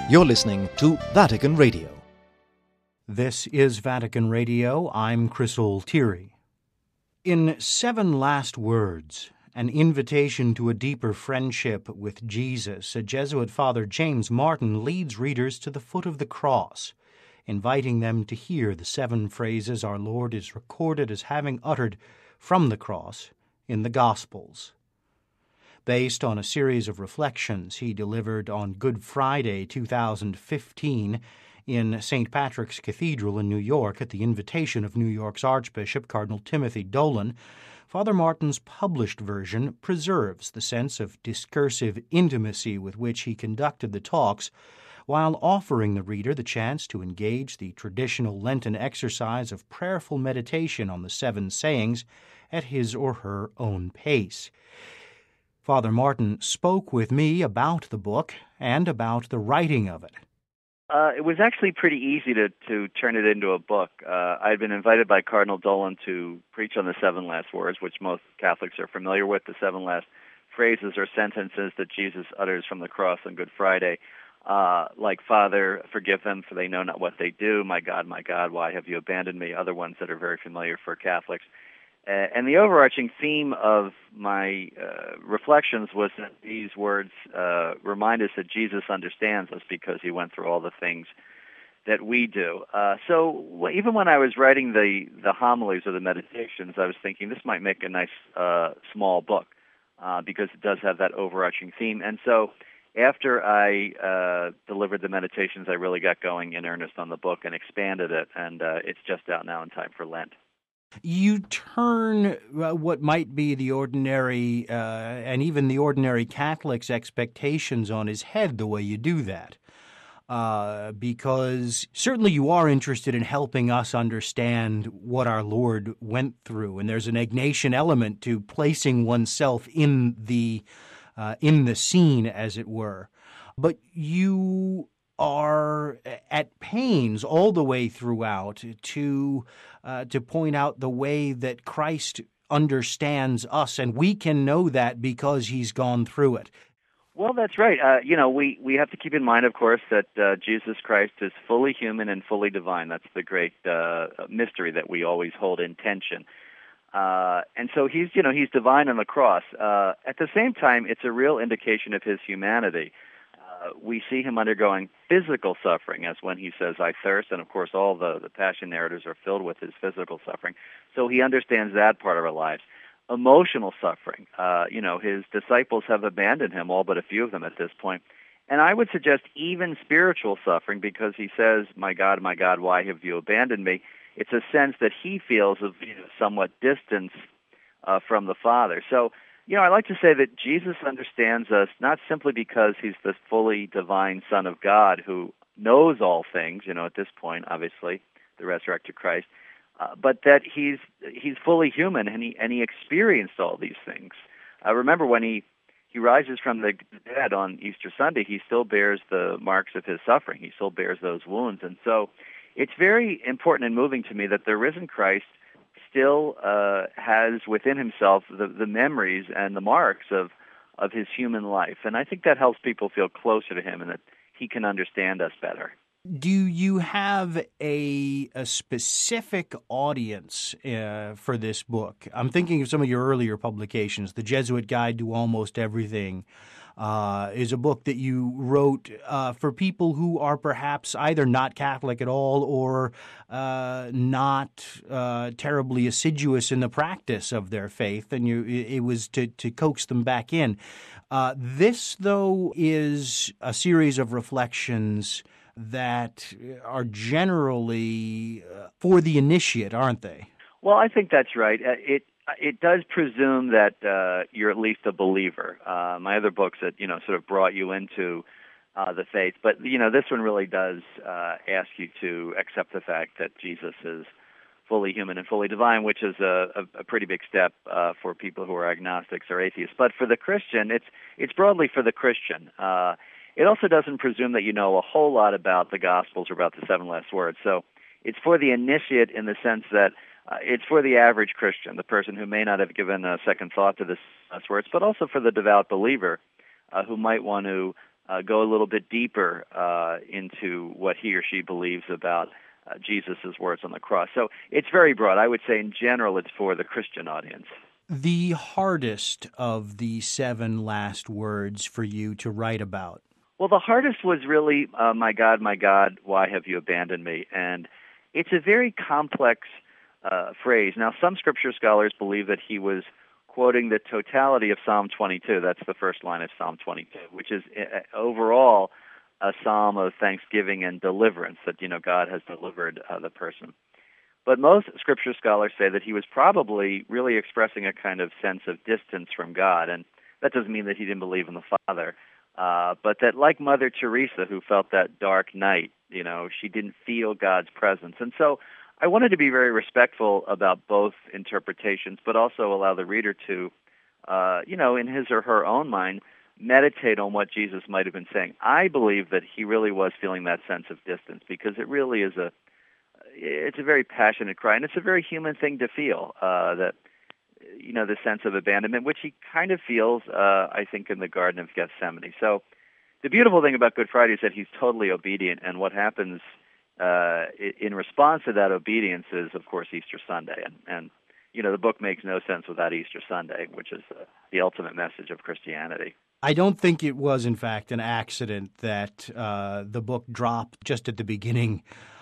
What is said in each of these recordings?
You're listening to Vatican Radio. This is Vatican Radio. I'm Chris Altieri. In 7 Last Words, an invitation to a deeper friendship with Jesus, a Jesuit Father James Martin leads readers to the foot of the cross, inviting them to hear the 7 phrases our Lord is recorded as having uttered from the cross in the Gospels. Based on a series of reflections he delivered on Good Friday 2015 in St. Patrick's Cathedral in New York at the invitation of New York's Archbishop Cardinal Timothy Dolan, Father Martin's published version preserves the sense of discursive intimacy with which he conducted the talks, while offering the reader the chance to engage the traditional Lenten exercise of prayerful meditation on the 7 sayings at his or her own pace. Father Martin spoke with me about the book and about the writing of it. It was actually pretty easy to turn it into a book. I had been invited by Cardinal Dolan to preach on the 7 last words, which most Catholics are familiar with. The 7 last phrases or sentences that Jesus utters from the cross on Good Friday, like, Father, forgive them, for they know not what they do. My God, why have you abandoned me? Other ones that are very familiar for Catholics. And the overarching theme of my reflections was that these words remind us that Jesus understands us because he went through all the things that we do. So even when I was writing the homilies or the meditations, I was thinking this might make a nice small book because it does have that overarching theme. And so after I delivered the meditations, I really got going in earnest on the book and expanded it, and it's just out now in time for Lent. You turn what might be the ordinary and even the ordinary Catholic's expectations on his head the way you do that, because certainly you are interested in helping us understand what our Lord went through, and there's an Ignatian element to placing oneself in the scene, as it were. But you are at pains all the way throughout to point out the way that Christ understands us, and we can know that because he's gone through it. Well, that's right. We have to keep in mind, of course, that Jesus Christ is fully human and fully divine. That's the great mystery that we always hold in tension. And so he's divine on the cross. At the same time, it's a real indication of his humanity. We see him undergoing physical suffering, as when he says, I thirst, and of course all the passion narratives are filled with his physical suffering. So he understands that part of our lives. Emotional suffering, his disciples have abandoned him, all but a few of them at this point. And I would suggest even spiritual suffering, because he says, my God, why have you abandoned me? It's a sense that he feels of somewhat distance from the Father. So, I like to say that Jesus understands us not simply because he's the fully divine Son of God who knows all things, at this point, obviously, the resurrected Christ, but that he's fully human and he experienced all these things. Remember, when he rises from the dead on Easter Sunday, he still bears the marks of his suffering. He still bears those wounds. And so it's very important and moving to me that the risen Christ still has within himself the memories and the marks of his human life. And I think that helps people feel closer to him and that he can understand us better. Do you have a specific audience for this book? I'm thinking of some of your earlier publications. The Jesuit Guide to Almost Everything is a book that you wrote for people who are perhaps either not Catholic at all or not terribly assiduous in the practice of their faith, and it was to coax them back in. This, though, is a series of reflections that are generally for the initiate, aren't they? Well, I think that's right. It does presume that you're at least a believer. My other books that sort of brought you into the faith, but this one really does ask you to accept the fact that Jesus is fully human and fully divine, which is a pretty big step for people who are agnostics or atheists. But for the Christian, it's broadly for the Christian. It also doesn't presume that you know a whole lot about the Gospels or about the 7 last words. So it's for the initiate in the sense that it's for the average Christian, the person who may not have given a second thought to the last words, but also for the devout believer who might want to go a little bit deeper into what he or she believes about Jesus' words on the cross. So it's very broad. I would say in general it's for the Christian audience. The hardest of the 7 last words for you to write about? Well, the hardest was really, my God, why have you abandoned me? And it's a very complex phrase. Now, some scripture scholars believe that he was quoting the totality of Psalm 22. That's the first line of Psalm 22, which is overall a psalm of thanksgiving and deliverance, that, God has delivered the person. But most scripture scholars say that he was probably really expressing a kind of sense of distance from God, and that doesn't mean that he didn't believe in the Father, but that like Mother Teresa, who felt that dark night, she didn't feel God's presence. And so I wanted to be very respectful about both interpretations, but also allow the reader to, in his or her own mind, meditate on what Jesus might have been saying. I believe that he really was feeling that sense of distance, because it really is it's a very passionate cry, and it's a very human thing to feel, the sense of abandonment, which he kind of feels, I think, in the Garden of Gethsemane. So the beautiful thing about Good Friday is that he's totally obedient, and what happens in response to that obedience is, of course, Easter Sunday. And the book makes no sense without Easter Sunday, which is the ultimate message of Christianity. I don't think it was, in fact, an accident that the book dropped just at the beginning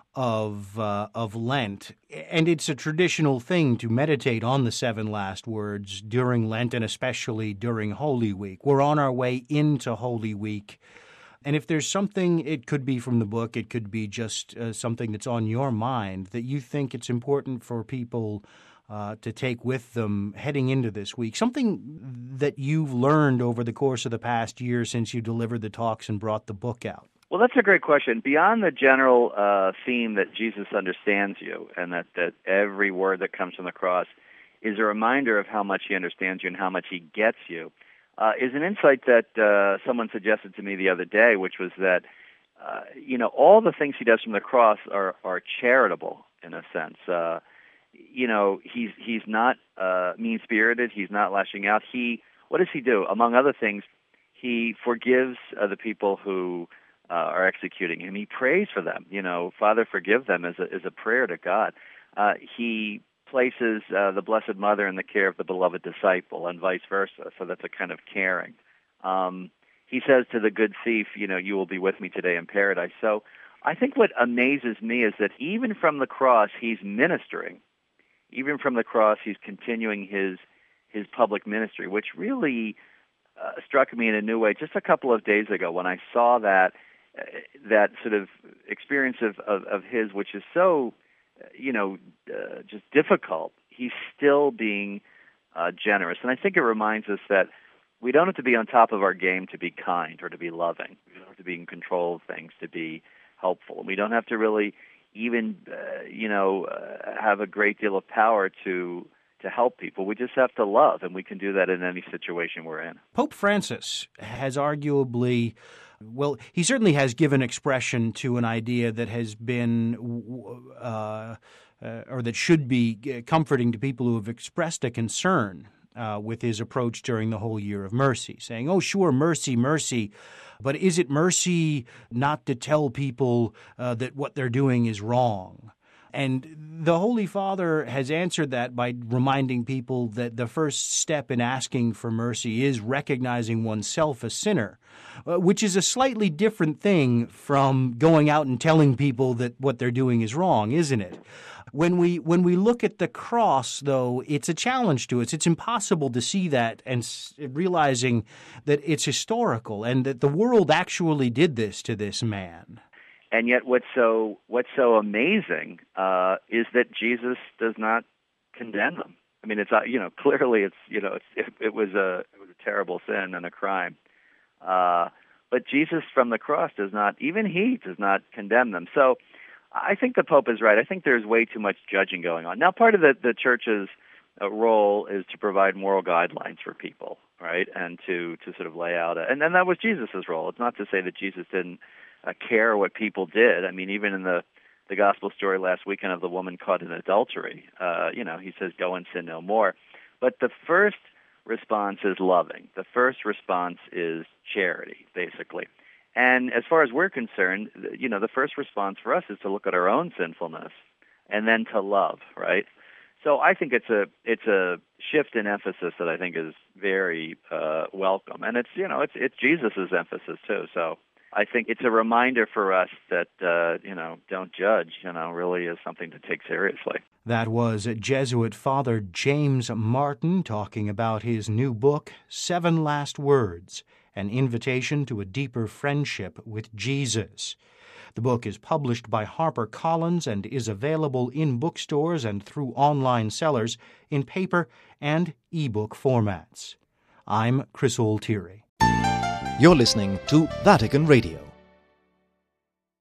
of Lent. And it's a traditional thing to meditate on the 7 last words during Lent, and especially during Holy Week. We're on our way into Holy Week. And if there's something, it could be from the book, it could be just something that's on your mind that you think it's important for people to take with them heading into this week, something that you've learned over the course of the past year since you delivered the talks and brought the book out. Well, that's a great question. Beyond the general theme that Jesus understands you, and that every word that comes from the cross is a reminder of how much he understands you and how much he gets you, is an insight that someone suggested to me the other day, which was that, all the things he does from the cross are charitable in a sense. He's not mean-spirited. He's not lashing out. What does he do? Among other things, he forgives the people who are executing him. He prays for them. Father, forgive them is a prayer to God. He places the Blessed Mother in the care of the beloved disciple, and vice versa. So that's a kind of caring. He says to the good thief, you will be with me today in paradise. So I think what amazes me is that even from the cross, he's ministering. Even from the cross, he's continuing his public ministry, which really struck me in a new way just a couple of days ago when I saw that sort of experience of his, which is so, just difficult. He's still being generous. And I think it reminds us that we don't have to be on top of our game to be kind or to be loving. We don't have to be in control of things to be helpful. We don't have to really even, have a great deal of power to help people. We just have to love, and we can do that in any situation we're in. Pope Francis has arguably, he certainly has given expression to an idea that has been, or that should be comforting to people who have expressed a concern with his approach during the whole year of mercy, saying, oh, sure, mercy, mercy, but is it mercy not to tell people that what they're doing is wrong? And the Holy Father has answered that by reminding people that the first step in asking for mercy is recognizing oneself a sinner, which is a slightly different thing from going out and telling people that what they're doing is wrong, isn't it? When we look at the cross, though, it's a challenge to us. It's impossible to see that and realizing that it's historical and that the world actually did this to this man. And yet, what's so amazing is that Jesus does not condemn them. I mean, it's clearly it was a terrible sin and a crime, but Jesus from the cross does not condemn them. So I think the Pope is right. I think there's way too much judging going on. Now, part of the Church's role is to provide moral guidelines for people, right, and to sort of lay out and that was Jesus' role. It's not to say that Jesus didn't care what people did. I mean, even in the gospel story last weekend of the woman caught in adultery, he says, go and sin no more. But the first response is loving. The first response is charity, basically. And as far as we're concerned, the first response for us is to look at our own sinfulness and then to love, right? So I think it's a shift in emphasis that I think is very welcome, and it's Jesus's emphasis too. So I think it's a reminder for us that don't judge. Really is something to take seriously. That was Jesuit Father James Martin talking about his new book, 7 Last Words, an invitation to a deeper friendship with Jesus. The book is published by HarperCollins and is available in bookstores and through online sellers in paper and ebook formats. I'm Chris Altieri. You're listening to Vatican Radio.